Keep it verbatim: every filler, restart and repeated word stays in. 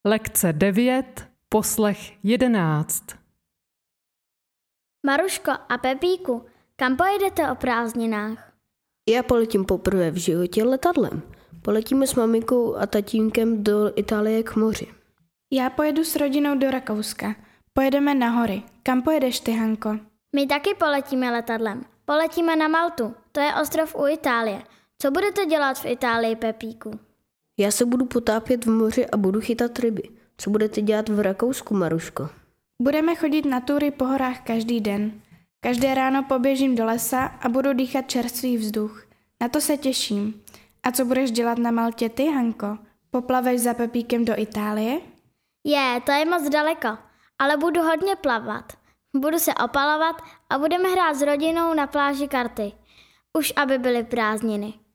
Lekce devět, poslech jedenáct. Maruško a Pepíku, kam pojedete o prázdninách? Já poletím poprvé v životě letadlem. Poletíme s maminkou a tatínkem do Itálie k moři. Já pojedu s rodinou do Rakouska. Pojedeme na hory. Kam pojedeš ty, Hanko? My taky poletíme letadlem. Poletíme na Maltu, to je ostrov u Itálie. Co budete dělat v Itálii, Pepíku? Já se budu potápět v moři a budu chytat ryby. Co budete dělat v Rakousku, Maruško? Budeme chodit na tury po horách každý den. Každé ráno poběžím do lesa a budu dýchat čerstvý vzduch. Na to se těším. A co budeš dělat na Maltě ty, Hanko? Poplaveš za Pepíkem do Itálie? Je, to je moc daleko, ale budu hodně plavat. Budu se opalovat a budeme hrát s rodinou na pláži karty. Už aby byly prázdniny.